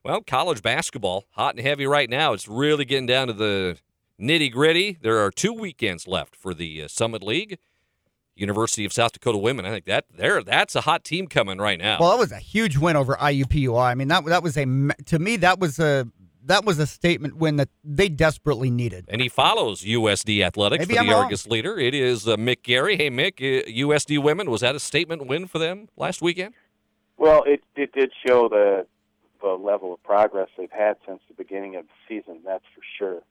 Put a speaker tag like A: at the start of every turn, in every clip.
A: Well, college basketball, hot and heavy right now. It's really getting down to the nitty-gritty. There are 2 weekends left for the Summit League. University of South Dakota women. I think that's a hot team coming right now.
B: Well, that was a huge win over IUPUI. I mean, that was to me that was a statement win that they desperately needed.
A: And he follows USD Athletics
B: Maybe
A: for
B: I'm
A: the
B: wrong.
A: Argus leader. It is Mick Gary. Hey, Mick, USD women, was that a statement win for them last weekend?
C: Well, it did show the level of progress they've had since the beginning of the season. That's for sure.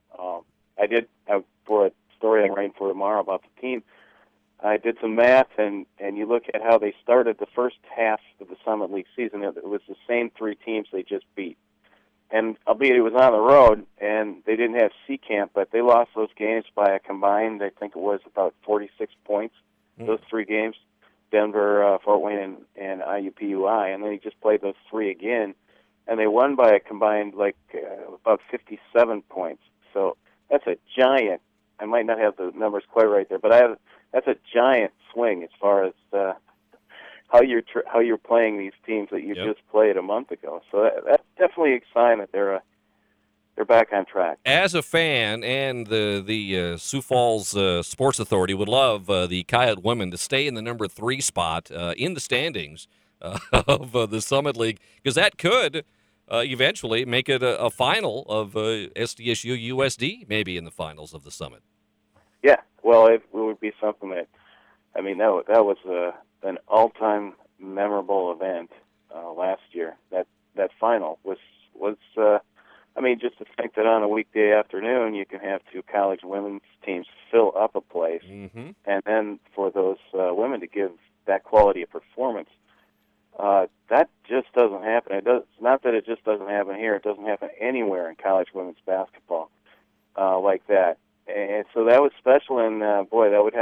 C: For a story I'm writing for tomorrow about the team, I did some math, and you look at how they started the first half of the Summit League season. It was the same 3 teams they just beat. And albeit it was on the road, and they didn't have C Camp, but they lost those games by a combined, I think it was about 46 points, those 3 games, Denver, Fort Wayne, and IUPUI. And then he just played those 3 again, and they won by a combined, about 57 points. So that's a giant, I might not have the numbers quite right there, but that's a giant swing as far as how you're playing these teams that you just played a month ago. So that's definitely a sign that they're back on track.
A: As a fan, and the Sioux Falls Sports Authority would love the Coyote women to stay in the number 3 spot in the standings of the Summit League, because that could eventually make it a final of SDSU USD, maybe in the finals of the Summit.
C: Yeah, well, it would be something that, I mean, that was an all-time memorable event last year. That final was I mean, just to think that on a weekday afternoon you can have 2 college women's teams fill up a place, and then for those women to give that quality of performance, that just doesn't happen. It's not that it just doesn't happen here. It doesn't happen anywhere in college women's basketball like that. And so that was special, and boy, that would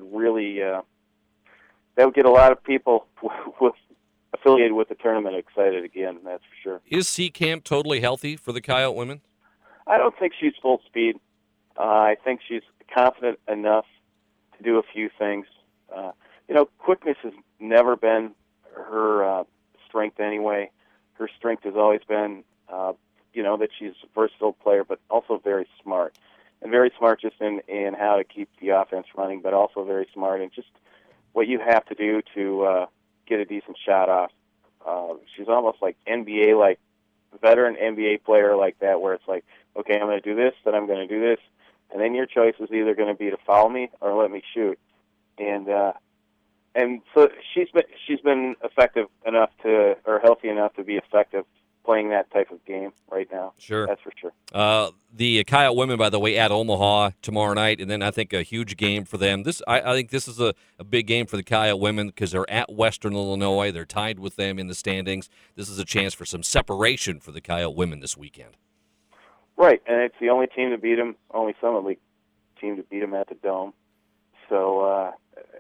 C: get a lot of people affiliated with the tournament excited again. That's for sure.
A: Is C Camp totally healthy for the Coyote women?
C: I don't think she's full speed. I think she's confident enough to do a few things. Quickness has never been her strength anyway. Her strength has always been, that she's a versatile player, but also very smart. And very smart just in how to keep the offense running, but also very smart in just what you have to do to get a decent shot off. She's almost like NBA, veteran NBA player like that, where it's like, okay, I'm going to do this, then I'm going to do this, and then your choice is either going to be to foul me or let me shoot. And so she's been effective enough or healthy enough to be effective playing that type of game right now.
A: Sure.
C: That's for sure.
A: The Coyote women, by the way, at Omaha tomorrow night, and then I think a huge game for them. I think this is a big game for the Coyote women because they're at Western Illinois. They're tied with them in the standings. This is a chance for some separation for the Coyote women this weekend.
C: Right, and it's the only team to beat them, only Summit League team to beat them at the Dome. So,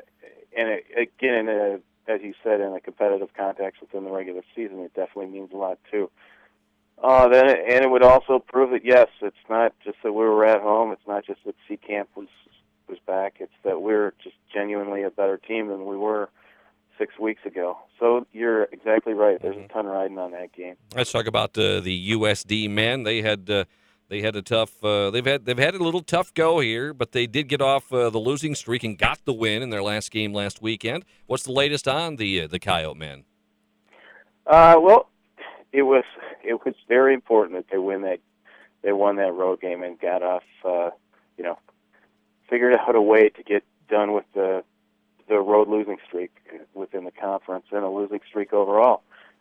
C: as you said, in a competitive context within the regular season, it definitely means a lot too. It would also prove that yes, it's not just that we were at home. It's not just that C Camp was back. It's that we're just genuinely a better team than we were 6 weeks ago. So you're exactly right. There's a ton riding on that game.
A: Let's talk about the USD men. They had a tough. They've had a little tough go here, but they did get off the losing streak and got the win in their last game last weekend. What's the latest on the Coyote men?
C: Well, it was very important that they won that road game and got off. Figured out a way to get done with the road losing streak within the conference and a losing streak overall.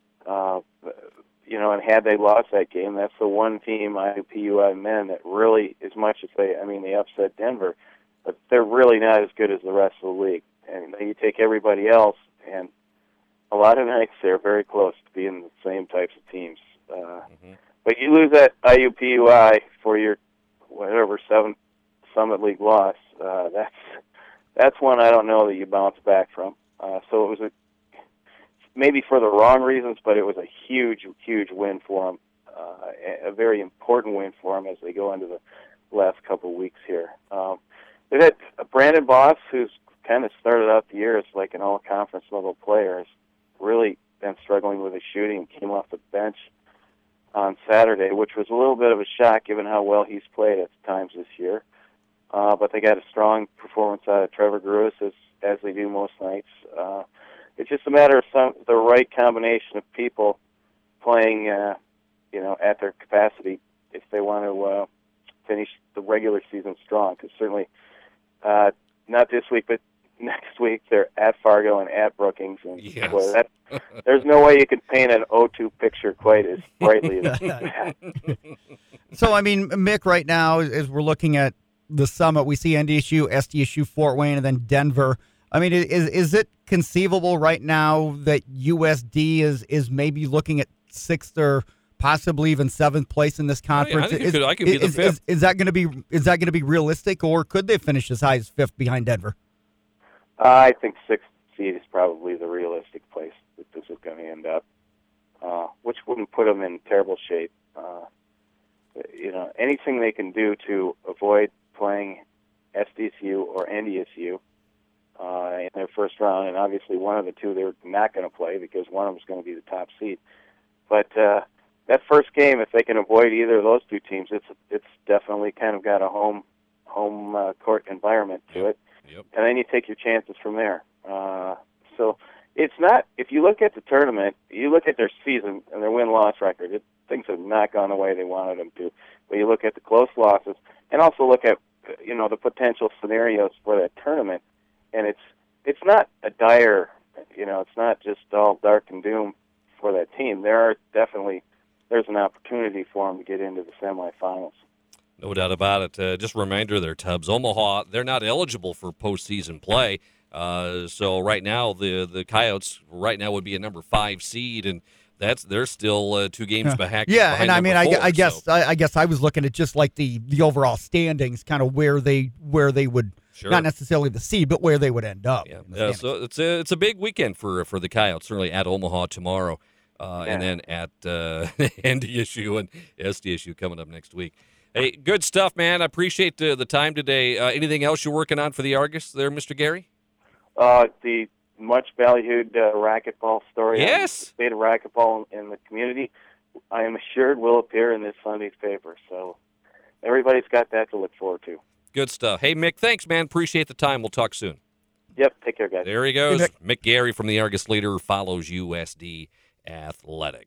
C: And had they lost that game, that's the one team, IUPUI men, that really, as much as they upset Denver, but they're really not as good as the rest of the league. And you take everybody else, and a lot of nights they're very close to being the same types of teams. But you lose that IUPUI for your, 7th Summit League loss, that's one I don't know that you bounce back from. So it was maybe for the wrong reasons, but it was a huge, huge win for them, a very important win for them as they go into the last couple of weeks here. They've had Brandon Boss, who's kind of started out the year as like an all-conference level player, has really been struggling with his shooting, came off the bench on Saturday, which was a little bit of a shock given how well he's played at times this year. But they got a strong performance out of Trevor Gruis, as they do most nights. It's just a matter of the right combination of people playing, at their capacity if they want to finish the regular season strong. Because certainly, not this week, but next week they're at Fargo and at Brookings, and
A: Yes.
C: boy, there's no way you can paint an O2 picture quite as brightly as that.
B: So, I mean, Mick, right now, as we're looking at the Summit, we see NDSU, SDSU, Fort Wayne, and then Denver. I mean, is it conceivable right now that USD is maybe looking at 6th or possibly even 7th place in this conference?
A: I think I could be the 5th.
B: Is that going to be realistic, or could they finish as high as 5th behind Denver?
C: I think 6th seed is probably the realistic place that this is going to end up, which wouldn't put them in terrible shape. Anything they can do to avoid playing SDSU or NDSU in their first round, and obviously one of the two they're not going to play because one of them is going to be the top seed. But that first game, if they can avoid either of those two teams, it's definitely kind of got a home court environment to it.
A: Yep.
C: And then you take your chances from there. So it's not, if you look at the tournament, you look at their season and their win-loss record, things have not gone the way they wanted them to. But you look at the close losses and also look at, the potential scenarios for that tournament, and it's not a dire, it's not just all dark and doom for that team. There's an opportunity for them to get into the semifinals.
A: No doubt about it. Just a reminder there, Tubbs. Omaha, they're not eligible for postseason play. So right now, the Coyotes right now would be a number 5 seed, and they're still 2 games behind.
B: Yeah, and I mean,
A: number 4,
B: I guess I was looking at just like the overall standings, kind of where they would,
A: Sure.
B: not necessarily the seed, but where they would end up.
A: Yeah, so it's a big weekend for the Coyotes. Certainly at Omaha tomorrow, and then at NDSU and SDSU coming up next week. Hey, good stuff, man. I appreciate the time today. Anything else you're working on for the Argus there, Mr. Gary?
C: The much-valued racquetball story.
A: Yes.
C: On the state of racquetball in the community, I am assured will appear in this Sunday's paper. So everybody's got that to look forward to.
A: Good stuff. Hey, Mick, thanks, man. Appreciate the time. We'll talk soon.
C: Yep, take care, guys.
A: There he goes.
B: Hey,
A: Mick Gary from the Argus Leader follows USD Athletics.